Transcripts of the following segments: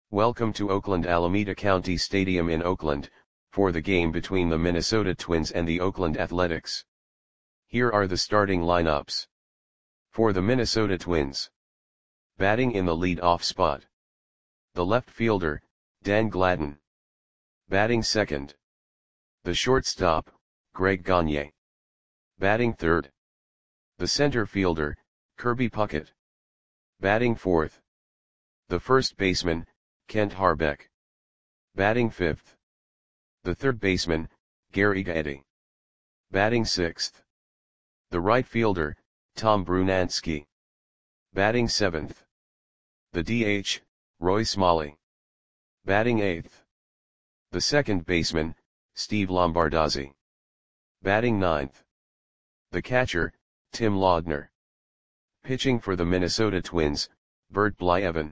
Welcome to Oakland Alameda County Stadium in Oakland, for the game between the Minnesota Twins and the Oakland Athletics. Here are the starting lineups. For the Minnesota Twins. Batting in the lead-off spot. The left fielder, Dan Gladden. Batting second. The shortstop, Greg Gagne. Batting third. The center fielder, Kirby Puckett. Batting fourth. The first baseman, Kent Hrbek. Batting fifth. The third baseman, Gary Gaetti. Batting sixth. The right fielder, Tom Brunansky. Batting seventh. The DH, Roy Smalley. Batting eighth. The second baseman, Steve Lombardozzi. Batting ninth. The catcher, Tim Laudner. Pitching for the Minnesota Twins, Bert Blyleven.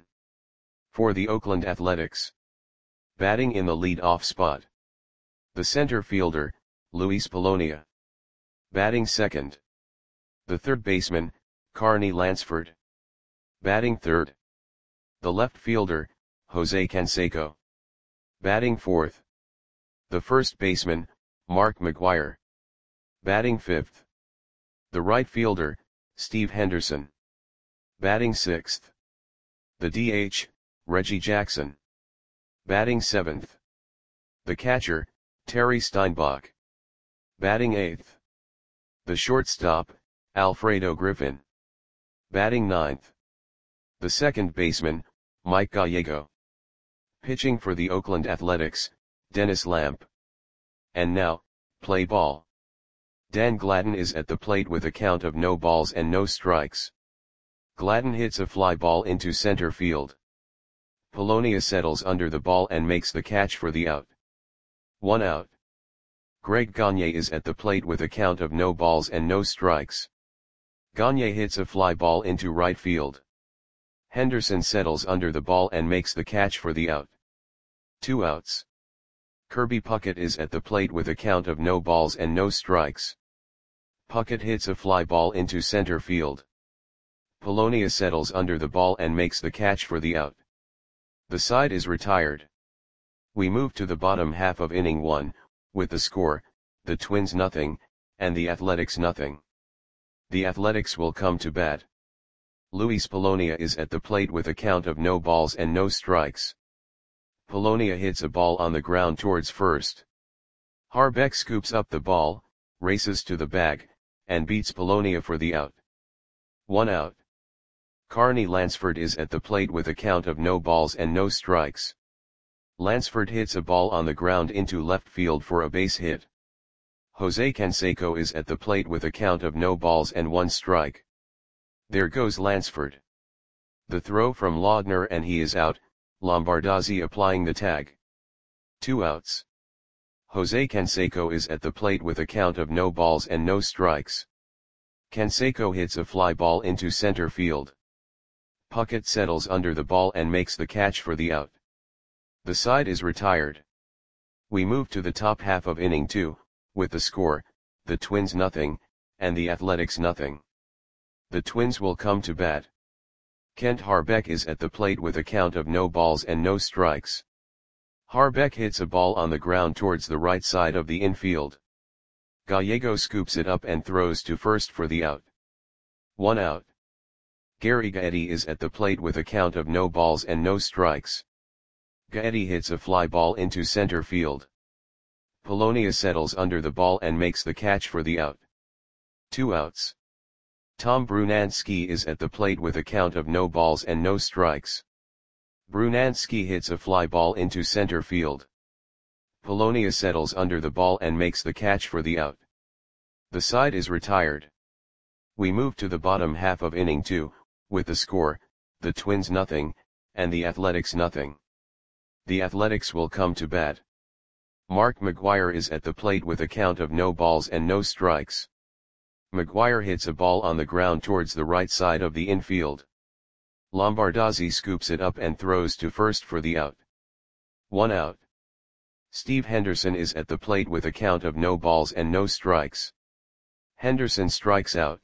For the Oakland Athletics. Batting in the lead-off spot. The center fielder, Luis Polonia. Batting second. The third baseman, Carney Lansford. Batting third. The left fielder, Jose Canseco. Batting fourth. The first baseman, Mark McGwire. Batting fifth. The right fielder, Steve Henderson. Batting sixth. The DH, Reggie Jackson. Batting seventh. The catcher, Terry Steinbach. Batting eighth. The shortstop, Alfredo Griffin. Batting ninth. The second baseman, Mike Gallego. Pitching for the Oakland Athletics, Dennis Lamp. And now, play ball. Dan Gladden is at the plate with a count of no balls and no strikes. Gladden hits a fly ball into center field. Polonia settles under the ball and makes the catch for the out. 1 out. Greg Gagne is at the plate with a count of no balls and no strikes. Gagne hits a fly ball into right field. Henderson settles under the ball and makes the catch for the out. 2 outs. Kirby Puckett is at the plate with a count of no balls and no strikes. Puckett hits a fly ball into center field. Polonia settles under the ball and makes the catch for the out. The side is retired. We move to the bottom half of inning 1, with the score, the Twins 0, and the Athletics 0. The Athletics will come to bat. Luis Polonia is at the plate with a count of no balls and no strikes. Polonia hits a ball on the ground towards first. Hrbek scoops up the ball, races to the bag, and beats Polonia for the out. 1 out. Carney Lansford is at the plate with a count of no balls and no strikes. Lansford hits a ball on the ground into left field for a base hit. Jose Canseco is at the plate with a count of no balls and 1 strike. There goes Lansford. The throw from Laudner and he is out, Lombardozzi applying the tag. 2 outs. Jose Canseco is at the plate with a count of no balls and no strikes. Canseco hits a fly ball into center field. Puckett settles under the ball and makes the catch for the out. The side is retired. We move to the top half of inning 2, with the score, the Twins 0, and the Athletics 0. The Twins will come to bat. Kent Hrbek is at the plate with a count of no balls and no strikes. Hrbek hits a ball on the ground towards the right side of the infield. Gallego scoops it up and throws to first for the out. 1 out. Gary Gaetti is at the plate with a count of no balls and no strikes. Gaetti hits a fly ball into center field. Polonia settles under the ball and makes the catch for the out. 2 outs. Tom Brunansky is at the plate with a count of no balls and no strikes. Brunansky hits a fly ball into center field. Polonia settles under the ball and makes the catch for the out. The side is retired. We move to the bottom half of inning 2, with the score, the Twins 0, and the Athletics 0. The Athletics will come to bat. Mark McGwire is at the plate with a count of no balls and no strikes. McGwire hits a ball on the ground towards the right side of the infield. Lombardozzi scoops it up and throws to first for the out. 1 out. Steve Henderson is at the plate with a count of no balls and no strikes. Henderson strikes out.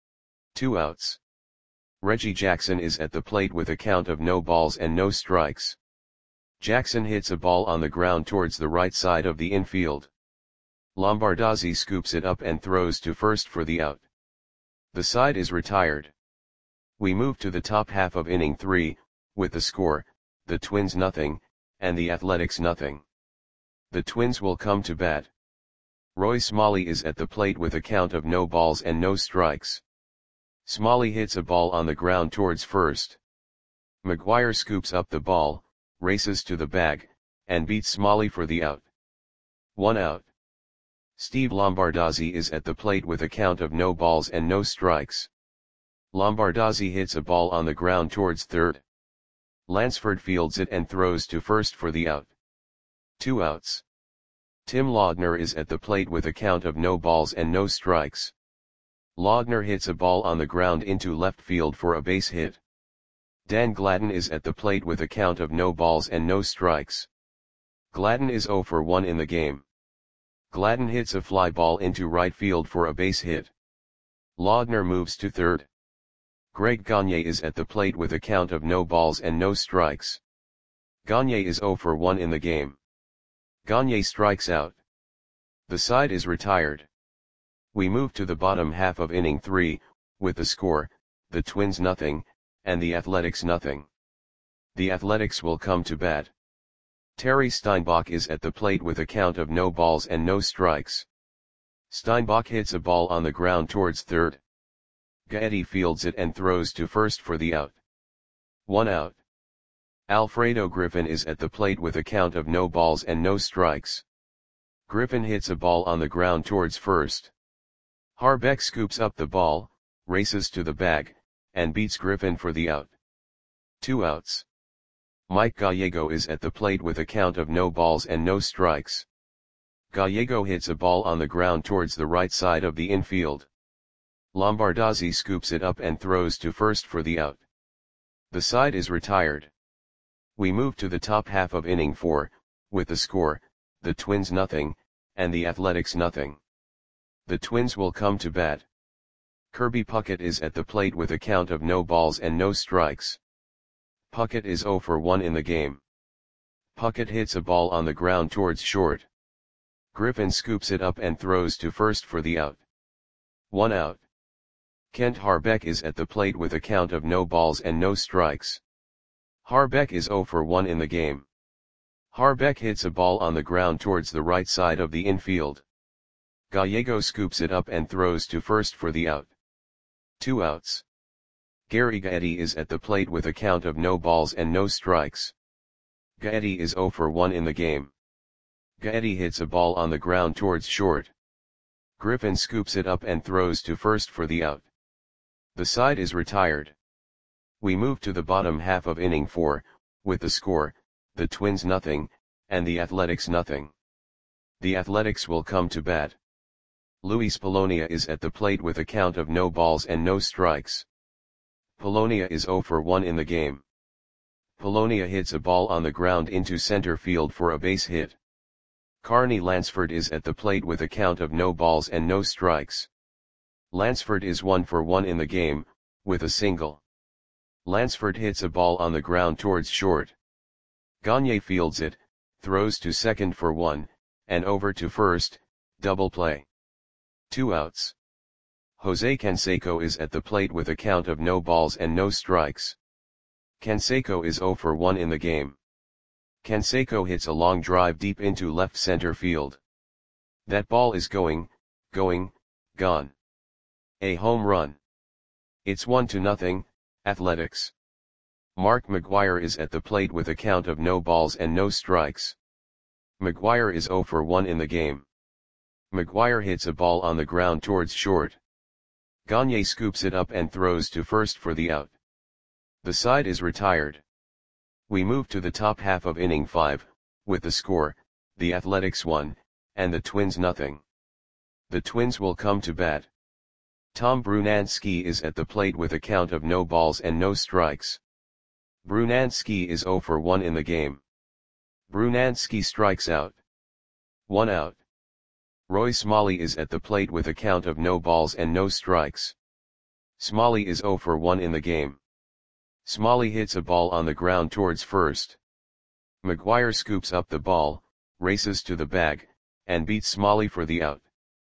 2 outs. Reggie Jackson is at the plate with a count of no balls and no strikes. Jackson hits a ball on the ground towards the right side of the infield. Lombardozzi scoops it up and throws to first for the out. The side is retired. We move to the top half of inning 3, with the score, the Twins nothing, and the Athletics nothing. The Twins will come to bat. Roy Smalley is at the plate with a count of no balls and no strikes. Smalley hits a ball on the ground towards first. McGuire scoops up the ball, races to the bag, and beats Smalley for the out. 1 out. Steve Lombardozzi is at the plate with a count of no balls and no strikes. Lombardozzi hits a ball on the ground towards third. Lansford fields it and throws to first for the out. 2 outs. Tim Laudner is at the plate with a count of no balls and no strikes. Laudner hits a ball on the ground into left field for a base hit. Dan Gladden is at the plate with a count of no balls and no strikes. Gladden is 0 for 1 in the game. Gladden hits a fly ball into right field for a base hit. Laudner moves to third. Greg Gagne is at the plate with a count of no balls and no strikes. Gagne is 0 for 1 in the game. Gagne strikes out. The side is retired. We move to the bottom half of inning 3, with the score, the Twins nothing, and the Athletics nothing. The Athletics will come to bat. Terry Steinbach is at the plate with a count of no balls and no strikes. Steinbach hits a ball on the ground towards third. Gaetti fields it and throws to first for the out. 1 out. Alfredo Griffin is at the plate with a count of no balls and no strikes. Griffin hits a ball on the ground towards first. Harbeck scoops up the ball, races to the bag, and beats Griffin for the out. 2 outs. Mike Gallego is at the plate with a count of no balls and no strikes. Gallego hits a ball on the ground towards the right side of the infield. Lombardozzi scoops it up and throws to first for the out. The side is retired. We move to the top half of inning 4, with the score, the Twins nothing, and the Athletics nothing. The Twins will come to bat. Kirby Puckett is at the plate with a count of no balls and no strikes. Puckett is 0 for 1 in the game. Puckett hits a ball on the ground towards short. Griffin scoops it up and throws to first for the out. 1 out. Kent Harbeck is at the plate with a count of no balls and no strikes. Harbeck is 0 for 1 in the game. Harbeck hits a ball on the ground towards the right side of the infield. Gallego scoops it up and throws to first for the out. 2 outs. Gary Gaetti is at the plate with a count of no balls and no strikes. Gaetti is 0 for 1 in the game. Gaetti hits a ball on the ground towards short. Griffin scoops it up and throws to first for the out. The side is retired. We move to the bottom half of inning 4, with the score, the Twins nothing, and the Athletics nothing. The Athletics will come to bat. Luis Polonia is at the plate with a count of no balls and no strikes. Polonia is 0 for 1 in the game. Polonia hits a ball on the ground into center field for a base hit. Carney Lansford is at the plate with a count of no balls and no strikes. Lansford is 1 for 1 in the game, with a single. Lansford hits a ball on the ground towards short. Gagne fields it, throws to second for 1, and over to first, double play. 2 outs. Jose Canseco is at the plate with a count of no balls and no strikes. Canseco is 0 for 1 in the game. Canseco hits a long drive deep into left center field. That ball is going, gone. A home run. It's 1-0, Athletics. Mark McGuire is at the plate with a count of no balls and no strikes. McGuire is 0 for 1 in the game. McGuire hits a ball on the ground towards short. Gagne scoops it up and throws to first for the out. The side is retired. We move to the top half of inning 5, with the score, the Athletics 1, and the Twins nothing. The Twins will come to bat. Tom Brunansky is at the plate with a count of no balls and no strikes. Brunansky is 0 for 1 in the game. Brunansky strikes out. 1 out. Roy Smalley is at the plate with a count of no balls and no strikes. Smalley is 0 for 1 in the game. Smalley hits a ball on the ground towards first. McGuire scoops up the ball, races to the bag, and beats Smalley for the out.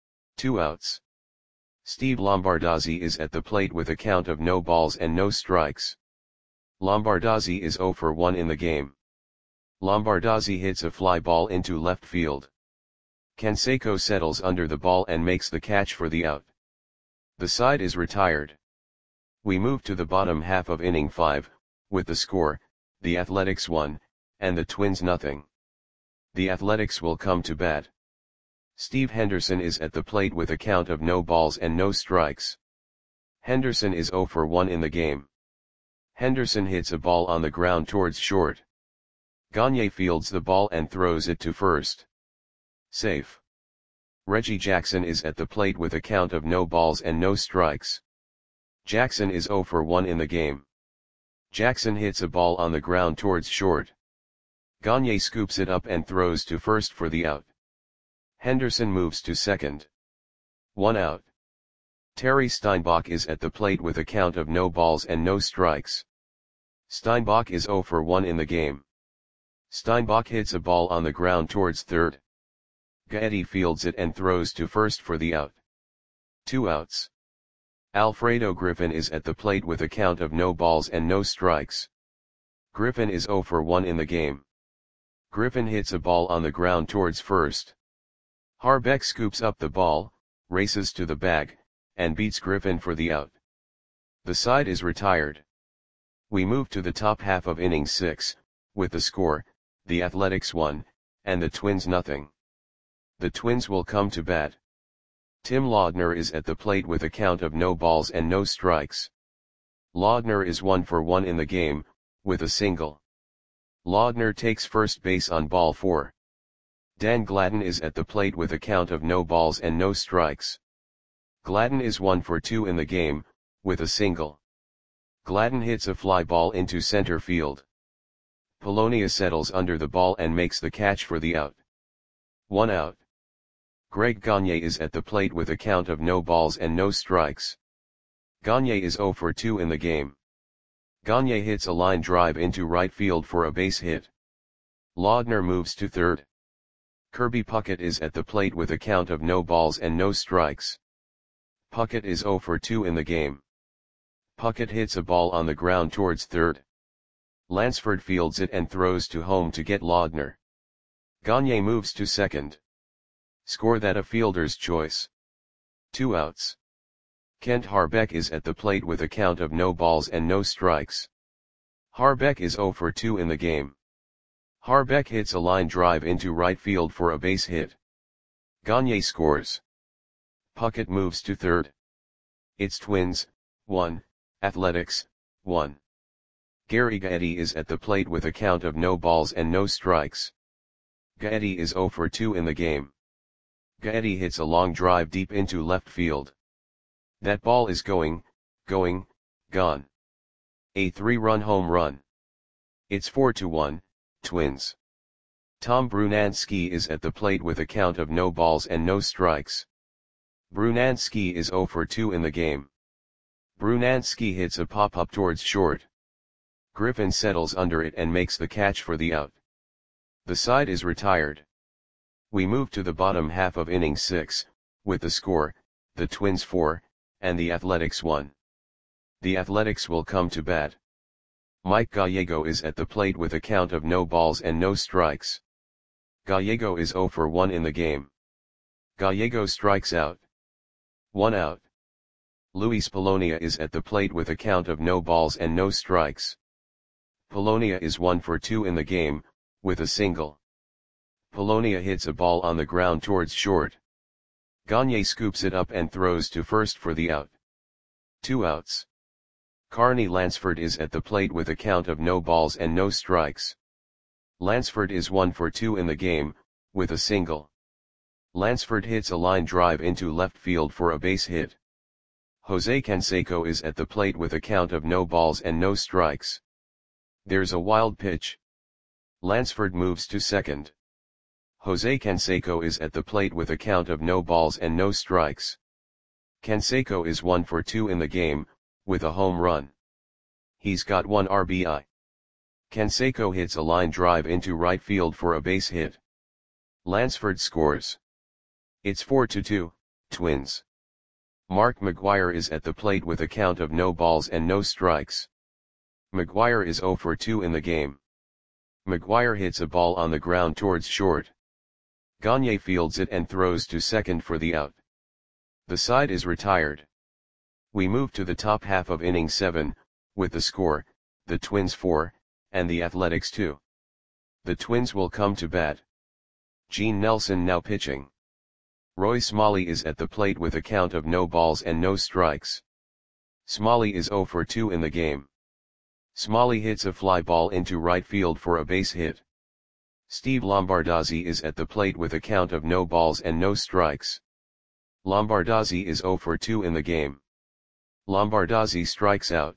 2 outs. Steve Lombardozzi is at the plate with a count of no balls and no strikes. Lombardozzi is 0 for 1 in the game. Lombardozzi hits a fly ball into left field. Canseco settles under the ball and makes the catch for the out. The side is retired. We move to the bottom half of inning 5, with the score, the Athletics 1, and the Twins nothing. The Athletics will come to bat. Steve Henderson is at the plate with a count of no balls and no strikes. Henderson is 0 for 1 in the game. Henderson hits a ball on the ground towards short. Gagne fields the ball and throws it to first. Safe. Reggie Jackson is at the plate with a count of no balls and no strikes. Jackson is 0 for 1 in the game. Jackson hits a ball on the ground towards short. Gagne scoops it up and throws to first for the out. Henderson moves to second. 1 out. Terry Steinbach is at the plate with a count of no balls and no strikes. Steinbach is 0 for 1 in the game. Steinbach hits a ball on the ground towards third. Gaetti fields it and throws to first for the out. 2 outs. Alfredo Griffin is at the plate with a count of no balls and no strikes. Griffin is 0 for 1 in the game. Griffin hits a ball on the ground towards first. Harbeck scoops up the ball, races to the bag, and beats Griffin for the out. The side is retired. We move to the top half of inning 6, with the score, the Athletics 1, and the Twins nothing. The Twins will come to bat. Tim Laudner is at the plate with a count of no balls and no strikes. Laudner is 1 for 1 in the game, with a single. Laudner takes first base on ball 4. Dan Gladden is at the plate with a count of no balls and no strikes. Gladden is 1 for 2 in the game, with a single. Gladden hits a fly ball into center field. Polonia settles under the ball and makes the catch for the out. 1 out. Greg Gagne is at the plate with a count of no balls and no strikes. Gagne is 0 for 2 in the game. Gagne hits a line drive into right field for a base hit. Laudner moves to third. Kirby Puckett is at the plate with a count of no balls and no strikes. Puckett is 0 for 2 in the game. Puckett hits a ball on the ground towards third. Lansford fields it and throws to home to get Laudner. Gagne moves to second. Score that a fielder's choice. 2 outs. Kent Harbeck is at the plate with a count of no balls and no strikes. Harbeck is 0 for 2 in the game. Harbeck hits a line drive into right field for a base hit. Gagne scores. Puckett moves to third. It's Twins, 1, Athletics, 1. Gary Gaetti is at the plate with a count of no balls and no strikes. Gaetti is 0 for 2 in the game. Gaetti hits a long drive deep into left field. That ball is gone. A 3-run home run. It's 4-1, Twins. Tom Brunansky is at the plate with a count of no balls and no strikes. Brunansky is 0 for 2 in the game. Brunansky hits a pop-up towards short. Griffin settles under it and makes the catch for the out. The side is retired. We move to the bottom half of inning 6, with the score, the Twins 4, and the Athletics 1. The Athletics will come to bat. Mike Gallego is at the plate with a count of no balls and no strikes. Gallego is 0 for 1 in the game. Gallego strikes out. 1 out. Luis Polonia is at the plate with a count of no balls and no strikes. Polonia is 1 for 2 in the game, with a single. Polonia hits a ball on the ground towards short. Gagne scoops it up and throws to first for the out. 2 outs. Carney Lansford is at the plate with a count of no balls and no strikes. Lansford is 1 for 2 in the game, with a single. Lansford hits a line drive into left field for a base hit. Jose Canseco is at the plate with a count of no balls and no strikes. There's a wild pitch. Lansford moves to second. Jose Canseco is at the plate with a count of no balls and no strikes. Canseco is 1 for 2 in the game, with a home run. He's got 1 RBI. Canseco hits a line drive into right field for a base hit. Lansford scores. It's 4-2, Twins. Mark McGwire is at the plate with a count of no balls and no strikes. McGwire is 0 for 2 in the game. McGwire hits a ball on the ground towards short. Gagne fields it and throws to second for the out. The side is retired. We move to the top half of inning 7, with the score, the Twins 4, and the Athletics 2. The Twins will come to bat. Gene Nelson now pitching. Roy Smalley is at the plate with a count of no balls and no strikes. Smalley is 0 for 2 in the game. Smalley hits a fly ball into right field for a base hit. Steve Lombardozzi is at the plate with a count of no balls and no strikes. Lombardozzi is 0 for 2 in the game. Lombardozzi strikes out.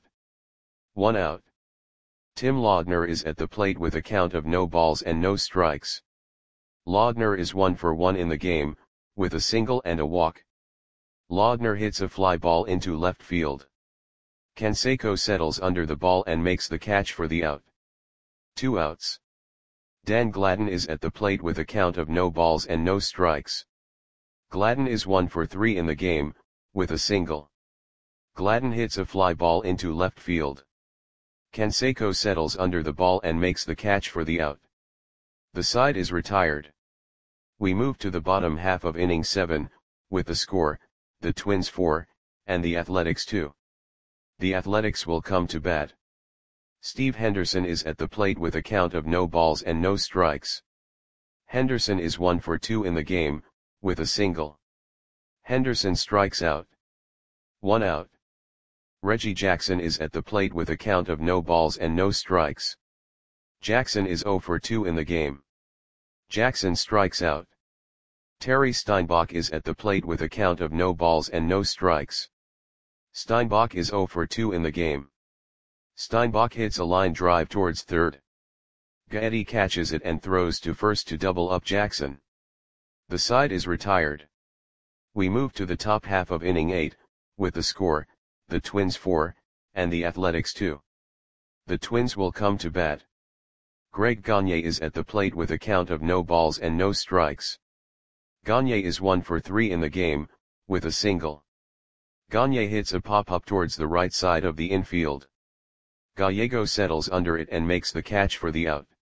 1 out. Tim Laudner is at the plate with a count of no balls and no strikes. Laudner is 1 for 1 in the game, with a single and a walk. Laudner hits a fly ball into left field. Canseco settles under the ball and makes the catch for the out. 2 outs. Dan Gladden is at the plate with a count of no balls and no strikes. Gladden is 1 for 3 in the game, with a single. Gladden hits a fly ball into left field. Canseco settles under the ball and makes the catch for the out. The side is retired. We move to the bottom half of inning 7, with the score, the Twins 4, and the Athletics 2. The Athletics will come to bat. Steve Henderson is at the plate with a count of no balls and no strikes. Henderson is 1 for 2 in the game, with a single. Henderson strikes out. 1 out. Reggie Jackson is at the plate with a count of no balls and no strikes. Jackson is 0 for 2 in the game. Jackson strikes out. Terry Steinbach is at the plate with a count of no balls and no strikes. Steinbach is 0 for 2 in the game. Steinbach hits a line drive towards third. Gaetti catches it and throws to first to double up Jackson. The side is retired. We move to the top half of inning 8, with the score, the Twins 4, and the Athletics 2. The Twins will come to bat. Greg Gagne is at the plate with a count of no balls and no strikes. Gagne is 1 for 3 in the game, with a single. Gagne hits a pop-up towards the right side of the infield. Gallego settles under it and makes the catch for the out.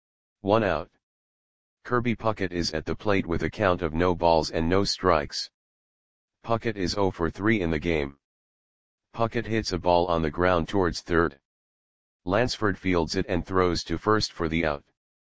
1 out. Kirby Puckett is at the plate with a count of no balls and no strikes. Puckett is 0 for 3 in the game. Puckett hits a ball on the ground towards third. Lansford fields it and throws to first for the out.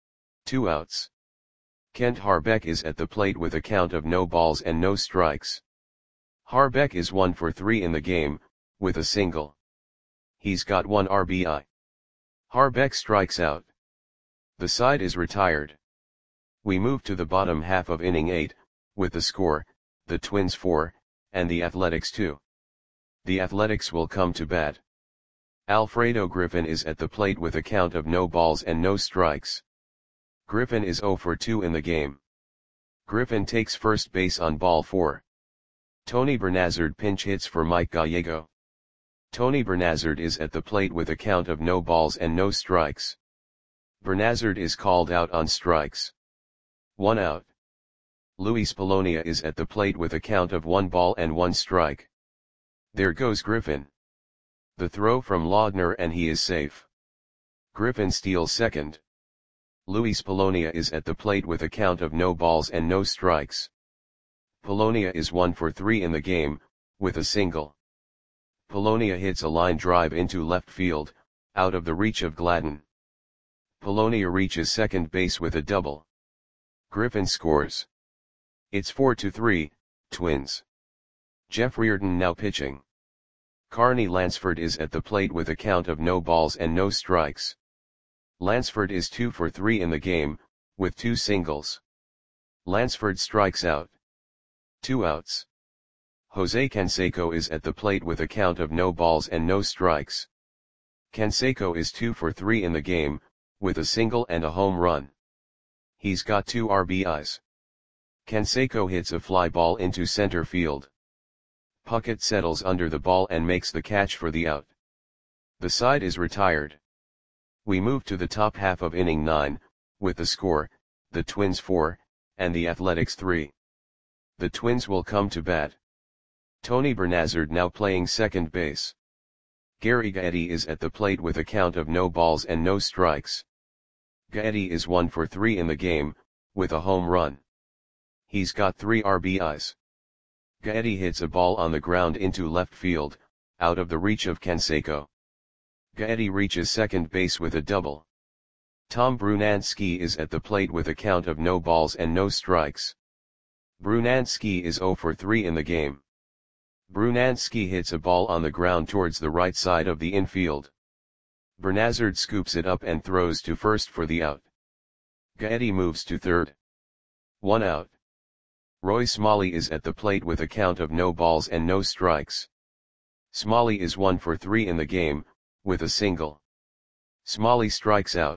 2 outs. Kent Harbeck is at the plate with a count of no balls and no strikes. Harbeck is 1 for 3 in the game, with a single. He's got 1 RBI. Harbeck strikes out. The side is retired. We move to the bottom half of inning 8, with the score, the Twins 4, and the Athletics 2. The Athletics will come to bat. Alfredo Griffin is at the plate with a count of no balls and no strikes. Griffin is 0 for 2 in the game. Griffin takes first base on ball 4. Tony Bernazard pinch hits for Mike Gallego. Tony Bernazard is at the plate with a count of no balls and no strikes. Bernazard is called out on strikes. 1 out. Luis Polonia is at the plate with a count of 1 ball and 1 strike. There goes Griffin. The throw from Laudner and he is safe. Griffin steals second. Luis Polonia is at the plate with a count of no balls and no strikes. Polonia is 1 for 3 in the game, with a single. Polonia hits a line drive into left field, out of the reach of Gladden. Polonia reaches second base with a double. Griffin scores. It's 4-3, Twins. Jeff Reardon now pitching. Carney Lansford is at the plate with a count of no balls and no strikes. Lansford is 2 for 3 in the game, with 2 singles. Lansford strikes out. 2 outs. Jose Canseco is at the plate with a count of no balls and no strikes. Canseco is 2 for 3 in the game, with a single and a home run. He's got 2 RBIs. Canseco hits a fly ball into center field. Puckett settles under the ball and makes the catch for the out. The side is retired. We move to the top half of inning 9, with the score, the Twins 4, and the Athletics 3. The Twins will come to bat. Tony Bernazard now playing second base. Gary Gaetti is at the plate with a count of no balls and no strikes. Gaetti is 1 for 3 in the game, with a home run. He's got 3 RBIs. Gaetti hits a ball on the ground into left field, out of the reach of Canseco. Gaetti reaches second base with a double. Tom Brunansky is at the plate with a count of no balls and no strikes. Brunansky is 0 for 3 in the game. Brunansky hits a ball on the ground towards the right side of the infield. Bernazard scoops it up and throws to first for the out. Gaetti moves to third. 1 out. Roy Smalley is at the plate with a count of no balls and no strikes. Smalley is 1 for 3 in the game, with a single. Smalley strikes out.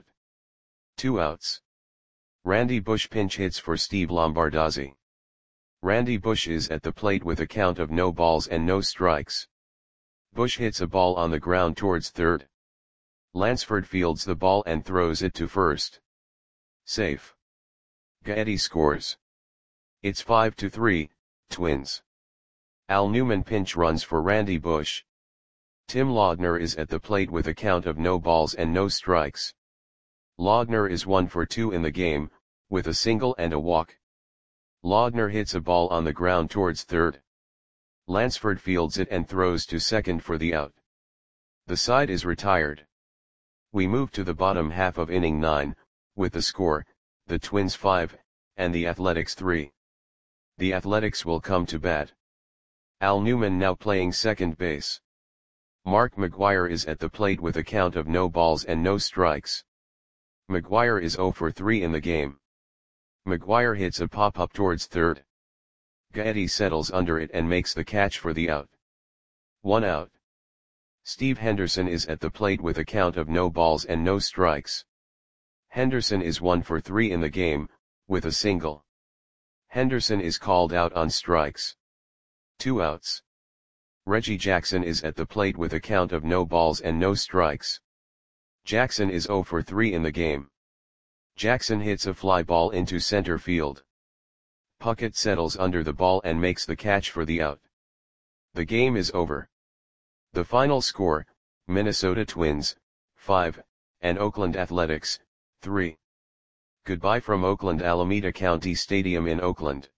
2 outs. Randy Bush pinch hits for Steve Lombardozzi. Randy Bush is at the plate with a count of no balls and no strikes. Bush hits a ball on the ground towards third. Lansford fields the ball and throws it to first. Safe. Gaetti scores. It's 5-3, Twins. Al Newman pinch runs for Randy Bush. Tim Laudner is at the plate with a count of no balls and no strikes. Laudner is 1 for 2 in the game, with a single and a walk. Laudner hits a ball on the ground towards third. Lansford fields it and throws to second for the out. The side is retired. We move to the bottom half of inning 9, with the score, the Twins 5, and the Athletics 3. The Athletics will come to bat. Al Newman now playing second base. Mark McGwire is at the plate with a count of no balls and no strikes. McGwire is 0 for 3 in the game. McGwire hits a pop-up towards third. Gaetti settles under it and makes the catch for the out. 1 out. Steve Henderson is at the plate with a count of no balls and no strikes. Henderson is 1 for 3 in the game, with a single. Henderson is called out on strikes. 2 outs. Reggie Jackson is at the plate with a count of no balls and no strikes. Jackson is 0 for 3 in the game. Jackson hits a fly ball into center field. Puckett settles under the ball and makes the catch for the out. The game is over. The final score, Minnesota Twins, 5, and Oakland Athletics, 3. Goodbye from Oakland Alameda County Stadium in Oakland.